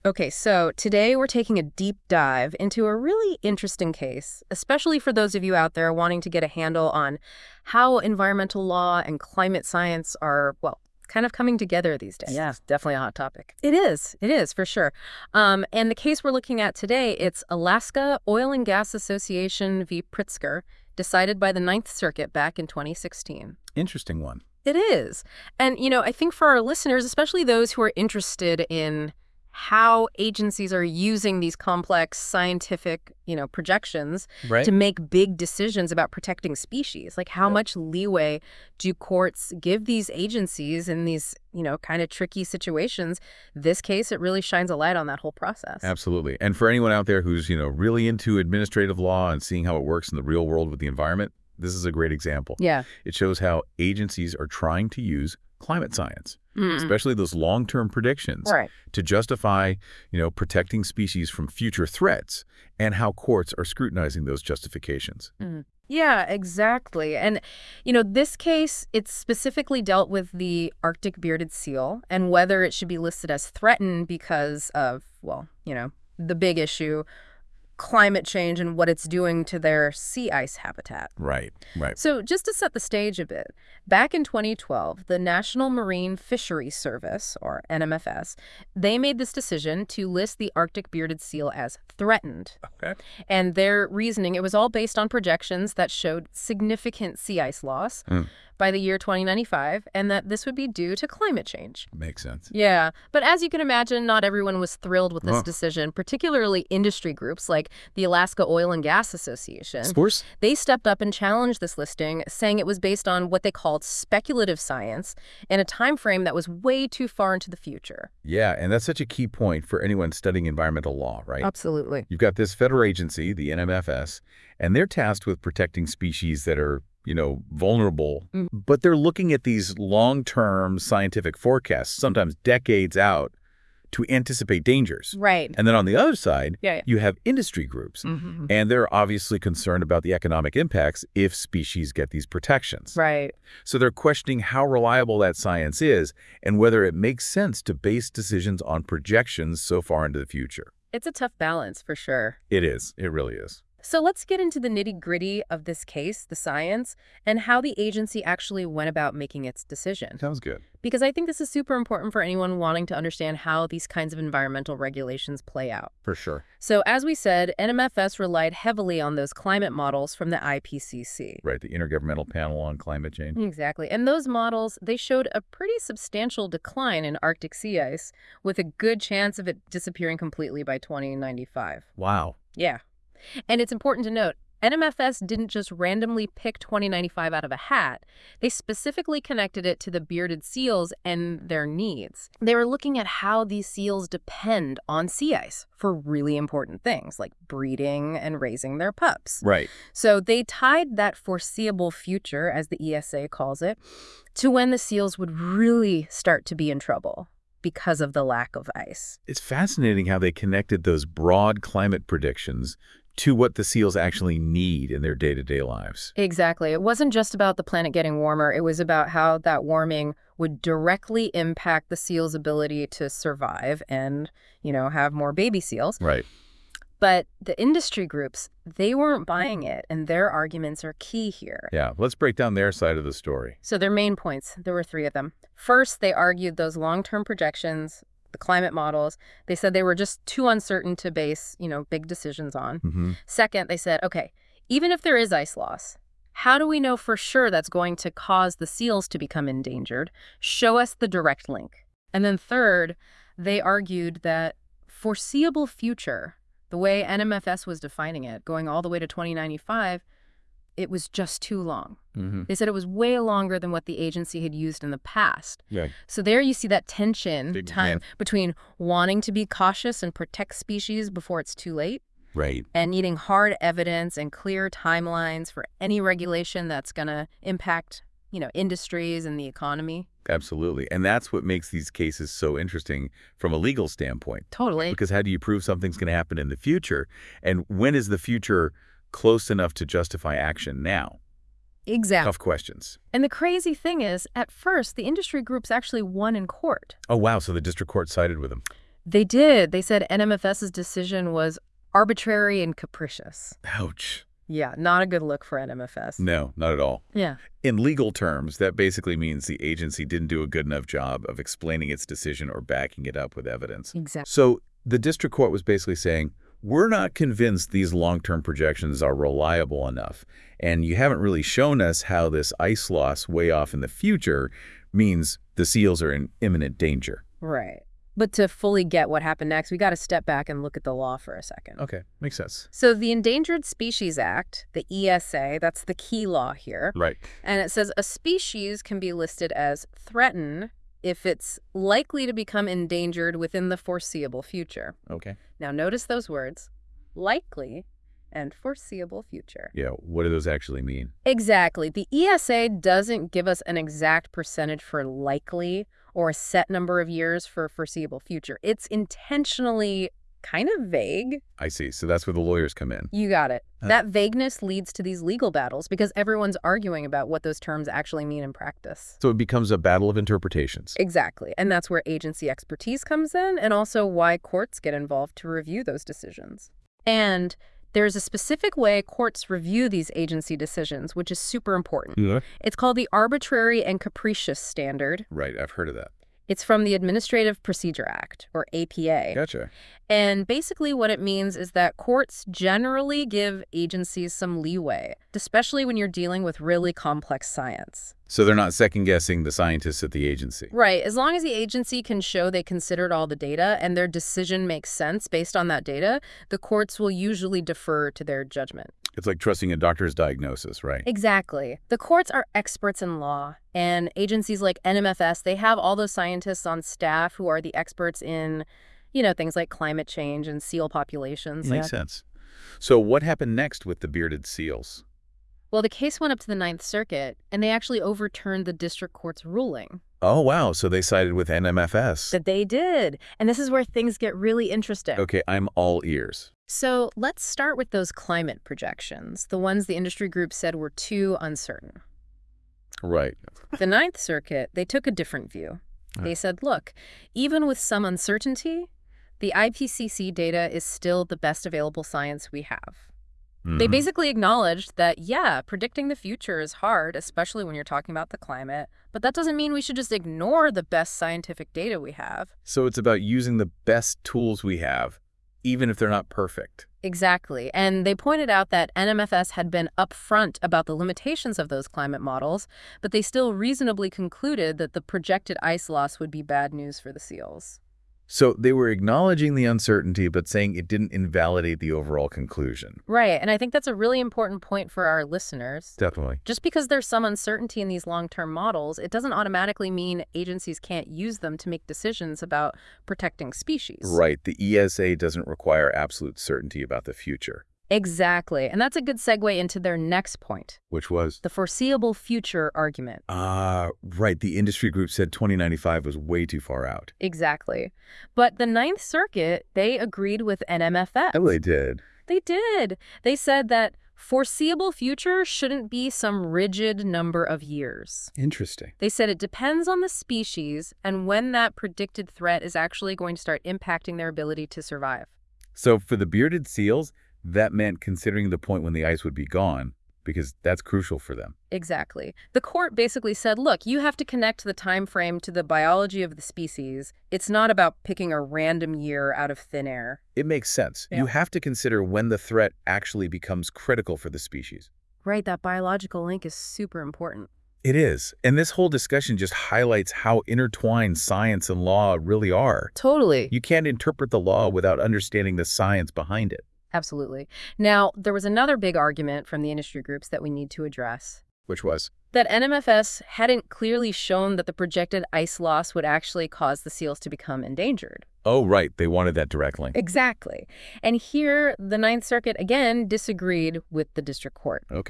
Okay, so today we're taking a deep dive into a really interesting case, especially for those of you out there wanting to get a handle on how environmental law and climate science are, well, kind of coming together these days. Yeah, definitely a hot topic. It is for sure. And the case we're looking at today, it's Alaska Oil and Gas Association v. Pritzker, decided by the Ninth Circuit back in 2016. Interesting one. It is. And, I think for our listeners, especially those who are interested in how agencies are using these complex scientific, projections Right. to make big decisions about protecting species. Like how much leeway do courts give these agencies in these, kind of tricky situations? This case, it really shines a light on that whole process. Absolutely. And for anyone out there who's, really into administrative law and seeing how it works in the real world with the environment, this is a great example. Yeah. It shows how agencies are trying to use climate science, especially those long-term predictions, Right. to justify, protecting species from future threats, and how courts are scrutinizing those justifications. Yeah, exactly. And, this case, it's specifically dealt with the Arctic bearded seal and whether it should be listed as threatened because of, well, the big issue, climate change and what it's doing to their sea ice habitat. Right, right. So just to set the stage a bit, back in 2012, the National Marine Fisheries Service, or NMFS, they made this decision to list the Arctic bearded seal as threatened. Okay. And their reasoning, it was all based on projections that showed significant sea ice loss by the year 2095, and that this would be due to climate change. Makes sense. Yeah, but as you can imagine, not everyone was thrilled with this decision, particularly industry groups like the Alaska Oil and Gas Association. Of course. They stepped up and challenged this listing, saying it was based on what they called speculative science in a time frame that was way too far into the future. Yeah, and that's such a key point for anyone studying environmental law, right? Absolutely. You've got this federal agency, the NMFS, and they're tasked with protecting species that are, vulnerable. But they're looking at these long-term scientific forecasts, sometimes decades out, to anticipate dangers. Right. And then on the other side, Yeah. you have industry groups, and they're obviously concerned about the economic impacts if species get these protections. Right. So they're questioning how reliable that science is and whether it makes sense to base decisions on projections so far into the future. It's a tough balance for sure. It is. It really is. So let's get into the nitty-gritty of this case, the science, and how the agency actually went about making its decision. Sounds good. Because I think this is super important for anyone wanting to understand how these kinds of environmental regulations play out. For sure. So as we said, NMFS relied heavily on those climate models from the IPCC. Right, the Intergovernmental Panel on Climate Change. Exactly. And those models, they showed a pretty substantial decline in Arctic sea ice, with a good chance of it disappearing completely by 2095. Wow. Yeah. And it's important to note, NMFS didn't just randomly pick 2095 out of a hat. They specifically connected it to the bearded seals and their needs. They were looking at how these seals depend on sea ice for really important things like breeding and raising their pups. Right. So they tied that foreseeable future, as the ESA calls it, to when the seals would really start to be in trouble because of the lack of ice. It's fascinating how they connected those broad climate predictions to what the seals actually need in their day-to-day lives. Exactly. It wasn't just about the planet getting warmer. It was about how that warming would directly impact the seals' ability to survive and, have more baby seals. Right. But the industry groups, they weren't buying it, and their arguments are key here. Yeah, let's break down their side of the story. So their main points, there were three of them. First, they argued those long-term projections, the climate models, they said they were just too uncertain to base, big decisions on. Second, they said, okay, even if there is ice loss, how do we know for sure that's going to cause the seals to become endangered? Show us the direct link. And then third, they argued that foreseeable future, the way NMFS was defining it, going all the way to 2095, it was just too long. They said it was way longer than what the agency had used in the past. Yeah. So there you see that tension Big time gap. between wanting to be cautious and protect species before it's too late Right. and needing hard evidence and clear timelines for any regulation that's going to impact, industries and the economy. Absolutely. And that's what makes these cases so interesting from a legal standpoint. Totally. Because how do you prove something's going to happen in the future? And when is the future close enough to justify action now? Exactly. Tough questions. And the crazy thing is, at first, the industry groups actually won in court. Oh, wow. So the district court sided with them. They did. They said NMFS's decision was arbitrary and capricious. Ouch. Yeah, not a good look for NMFS. No, not at all. Yeah. In legal terms, that basically means the agency didn't do a good enough job of explaining its decision or backing it up with evidence. Exactly. So the district court was basically saying, we're not convinced these long-term projections are reliable enough, and you haven't really shown us how this ice loss way off in the future means the seals are in imminent danger. Right. But to fully get what happened next, we got to step back and look at the law for a second. Okay, makes sense. So the Endangered Species Act, the ESA, that's the key law here. Right. And it says a species can be listed as threatened if it's likely to become endangered within the foreseeable future. Okay. Now notice those words, likely and foreseeable future. Yeah, what do those actually mean? Exactly. The ESA doesn't give us an exact percentage for likely or a set number of years for foreseeable future. It's intentionally kind of vague. I see. So that's where the lawyers come in. You got it. That vagueness leads to these legal battles because everyone's arguing about what those terms actually mean in practice. So it becomes a battle of interpretations. Exactly. And that's where agency expertise comes in and also why courts get involved to review those decisions. And there's a specific way courts review these agency decisions, which is super important. Yeah. It's called the Arbitrary and Capricious Standard. Right, I've heard of that. It's from the Administrative Procedure Act, or APA. Gotcha. And basically what it means is that courts generally give agencies some leeway, especially when you're dealing with really complex science. So they're not second-guessing the scientists at the agency. Right. As long as the agency can show they considered all the data and their decision makes sense based on that data, the courts will usually defer to their judgment. It's like trusting a doctor's diagnosis, right? Exactly. The courts are experts in law, and agencies like NMFS, they have all those scientists on staff who are the experts in, things like climate change and seal populations. Makes sense. So what happened next with the bearded seals? Well, the case went up to the Ninth Circuit, and they actually overturned the district court's ruling. Oh, wow. So they sided with NMFS. That they did. And this is where things get really interesting. Okay, I'm all ears. So let's start with those climate projections, the ones the industry group said were too uncertain. Right. The Ninth Circuit, they took a different view. They said, look, even with some uncertainty, the IPCC data is still the best available science we have. They basically acknowledged that, yeah, predicting the future is hard, especially when you're talking about the climate, but that doesn't mean we should just ignore the best scientific data we have. So it's about using the best tools we have, even if they're not perfect. Exactly. And they pointed out that NMFS had been upfront about the limitations of those climate models, but they still reasonably concluded that the projected ice loss would be bad news for the seals. So they were acknowledging the uncertainty, but saying it didn't invalidate the overall conclusion. Right. And I think that's a really important point for our listeners. Definitely. Just because there's some uncertainty in these long-term models, it doesn't automatically mean agencies can't use them to make decisions about protecting species. Right. The ESA doesn't require absolute certainty about the future. Exactly. And that's a good segue into their next point. Which was? The foreseeable future argument. Right. The industry group said 2095 was way too far out. Exactly. But the Ninth Circuit, they agreed with NMFS. Oh, they did. They did. They said that foreseeable future shouldn't be some rigid number of years. Interesting. They said it depends on the species and when that predicted threat is actually going to start impacting their ability to survive. So for the bearded seals, that meant considering the point when the ice would be gone, because that's crucial for them. Exactly. The court basically said, look, you have to connect the time frame to the biology of the species. It's not about picking a random year out of thin air. It makes sense. Yeah. You have to consider when the threat actually becomes critical for the species. Right, that biological link is super important. It is. And this whole discussion just highlights how intertwined science and law really are. Totally. You can't interpret the law without understanding the science behind it. Absolutely. Now, there was another big argument from the industry groups that we need to address. Which was? That NMFS hadn't clearly shown that the projected ice loss would actually cause the seals to become endangered. Oh, right. They wanted that direct link. Exactly. And here, the Ninth Circuit again disagreed with the district court. Okay.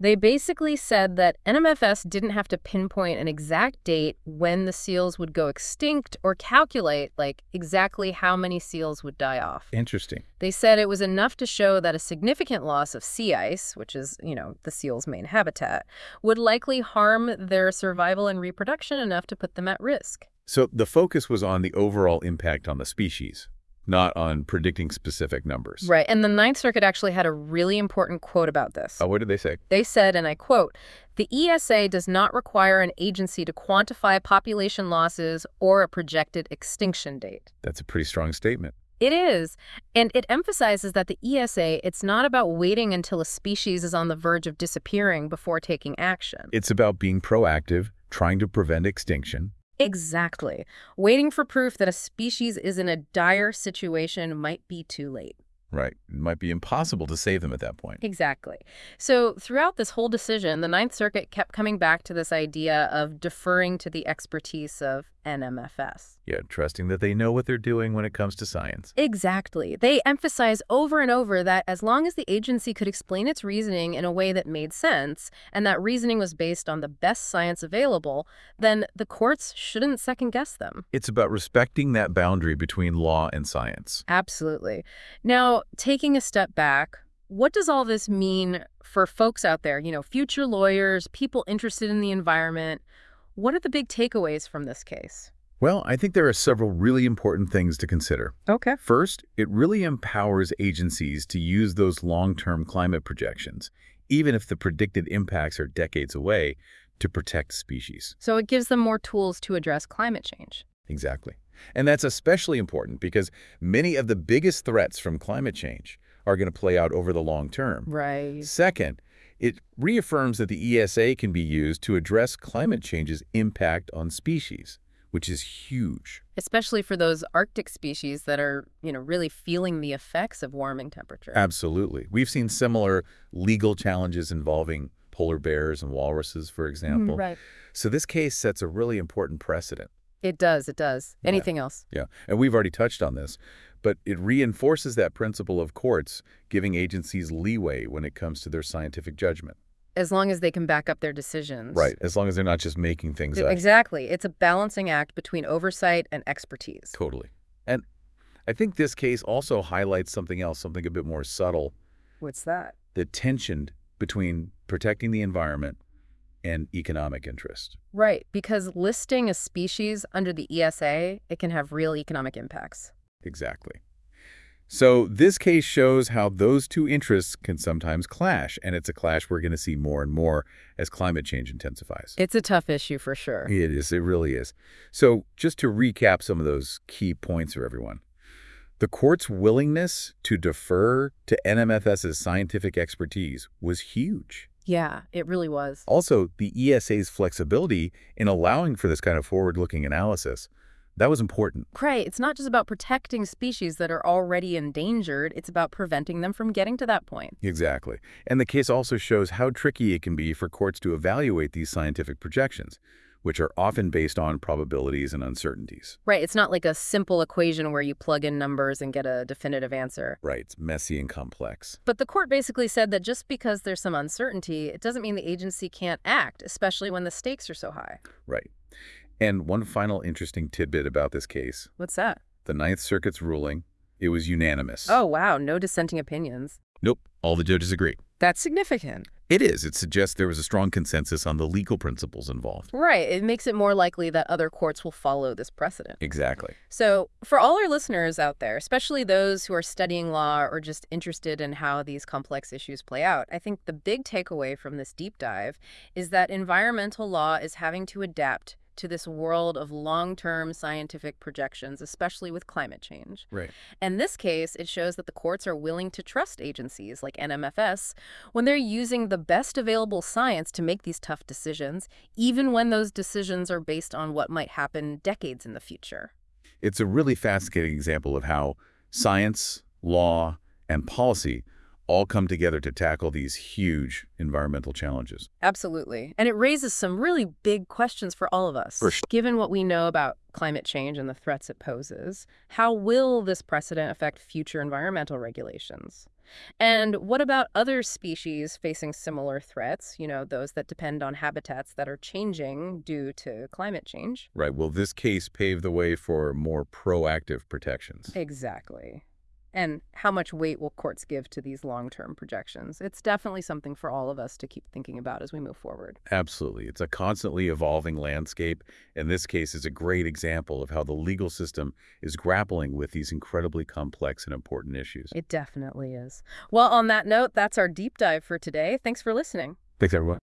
They basically said that NMFS didn't have to pinpoint an exact date when the seals would go extinct or calculate, like, exactly how many seals would die off. Interesting. They said it was enough to show that a significant loss of sea ice, which is, the seal's main habitat, would likely harm their survival and reproduction enough to put them at risk. So the focus was on the overall impact on the species, not on predicting specific numbers. Right, and the Ninth Circuit actually had a really important quote about this. Oh, what did they say? They said, and I quote, "The ESA does not require an agency to quantify population losses or a projected extinction date." That's a pretty strong statement. It is, and it emphasizes that the ESA, it's not about waiting until a species is on the verge of disappearing before taking action. It's about being proactive, trying to prevent extinction. Exactly. Waiting for proof that a species is in a dire situation might be too late. Right. It might be impossible to save them at that point. Exactly. So throughout this whole decision, the Ninth Circuit kept coming back to this idea of deferring to the expertise of NMFS. Yeah, trusting that they know what they're doing when it comes to science. Exactly. They emphasize over and over that as long as the agency could explain its reasoning in a way that made sense, and that reasoning was based on the best science available, then the courts shouldn't second-guess them. It's about respecting that boundary between law and science. Absolutely. Now, taking a step back, what does all this mean for folks out there, future lawyers, people interested in the environment? What are the big takeaways from this case? Well, I think there are several really important things to consider. Okay. First, it really empowers agencies to use those long-term climate projections, even if the predicted impacts are decades away, to protect species. So it gives them more tools to address climate change. Exactly. And that's especially important because many of the biggest threats from climate change are going to play out over the long term. Right. Second, it reaffirms that the ESA can be used to address climate change's impact on species, which is huge. Especially for those Arctic species that are, really feeling the effects of warming temperatures. Absolutely. We've seen similar legal challenges involving polar bears and walruses, for example. Right. So this case sets a really important precedent. It does. Anything else? Yeah, and we've already touched on this, but it reinforces that principle of courts giving agencies leeway when it comes to their scientific judgment. As long as they can back up their decisions. Right, as long as they're not just making things up. Exactly. It's a balancing act between oversight and expertise. Totally. And I think this case also highlights something else, something a bit more subtle. What's that? The tension between protecting the environment and economic interest. Right, because listing a species under the ESA, it can have real economic impacts. Exactly. So this case shows how those two interests can sometimes clash, and it's a clash we're going to see more and more as climate change intensifies. It's a tough issue for sure. It is. It really is. So just to recap some of those key points for everyone. The court's willingness to defer to NMFS's scientific expertise was huge. Yeah, it really was. Also, the ESA's flexibility in allowing for this kind of forward-looking analysis, that was important. Right. It's not just about protecting species that are already endangered. It's about preventing them from getting to that point. Exactly. And the case also shows how tricky it can be for courts to evaluate these scientific projections, which are often based on probabilities and uncertainties. Right. It's not like a simple equation where you plug in numbers and get a definitive answer. Right. It's messy and complex. But the court basically said that just because there's some uncertainty, it doesn't mean the agency can't act, especially when the stakes are so high. Right. And one final interesting tidbit about this case. What's that? The Ninth Circuit's ruling, it was unanimous. Oh, wow. No dissenting opinions. Nope. All the judges agree. That's significant. It is. It suggests there was a strong consensus on the legal principles involved. Right. It makes it more likely that other courts will follow this precedent. Exactly. So for all our listeners out there, especially those who are studying law or just interested in how these complex issues play out, I think the big takeaway from this deep dive is that environmental law is having to adapt to this world of long-term scientific projections, especially with climate change. Right. In this case, it shows that the courts are willing to trust agencies like NMFS when they're using the best available science to make these tough decisions, even when those decisions are based on what might happen decades in the future. It's a really fascinating example of how science, law, and policy all come together to tackle these huge environmental challenges. Absolutely. And it raises some really big questions for all of us. For sure. Given what we know about climate change and the threats it poses, how will this precedent affect future environmental regulations? And what about other species facing similar threats, those that depend on habitats that are changing due to climate change? Right. Will this case pave the way for more proactive protections? Exactly. And how much weight will courts give to these long-term projections? It's definitely something for all of us to keep thinking about as we move forward. Absolutely. It's a constantly evolving landscape, and this case is a great example of how the legal system is grappling with these incredibly complex and important issues. It definitely is. Well, on that note, that's our deep dive for today. Thanks for listening. Thanks, everyone.